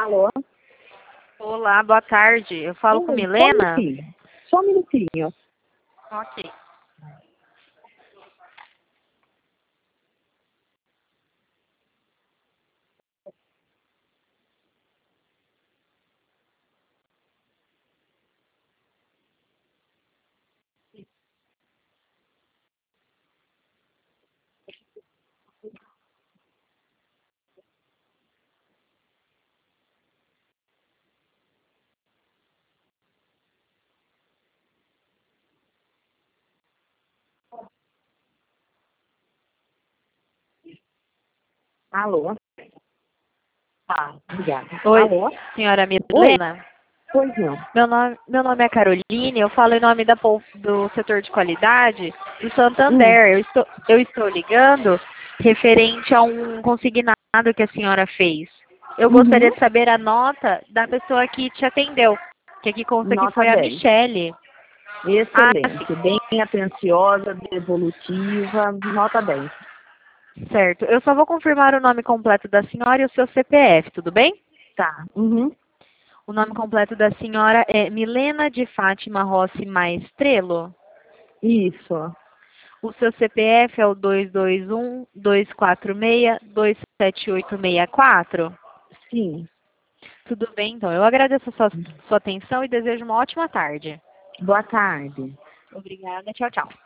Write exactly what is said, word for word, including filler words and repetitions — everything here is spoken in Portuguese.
Alô? Olá, boa tarde. Eu falo Oi, com Milena? Só um minutinho. Só um minutinho. Ok. Alô? Tá, obrigada. Oi, Alô? senhora Oi? Milena. Pois não. Meu nome, meu nome é Caroline, eu falo em nome da, Pol- do setor de qualidade do Hum, Santander. Eu estou, eu estou ligando referente a um consignado que a senhora fez. Eu uhum. gostaria de saber a nota da pessoa que te atendeu, que aqui consta que Nota foi a dez. Michele. Ah, Excelente. Bem atenciosa, devolutiva. Nota dez. sim, certo. Eu só vou confirmar o nome completo da senhora e o seu C P F, tudo bem? Tá. Uhum. O nome completo da senhora é Milena de Fátima Rossi Maestrelo. Isso. O seu C P F é o dois dois um, dois quatro seis, dois sete oito seis quatro. Sim. Tudo bem, então. Eu agradeço a sua, sua atenção e desejo uma ótima tarde. Boa tarde. Obrigada. Tchau, tchau.